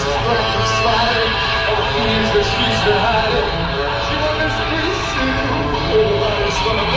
is breath sliding, all the fears that she's been hiding. She wonders pretty soon where the light is gonna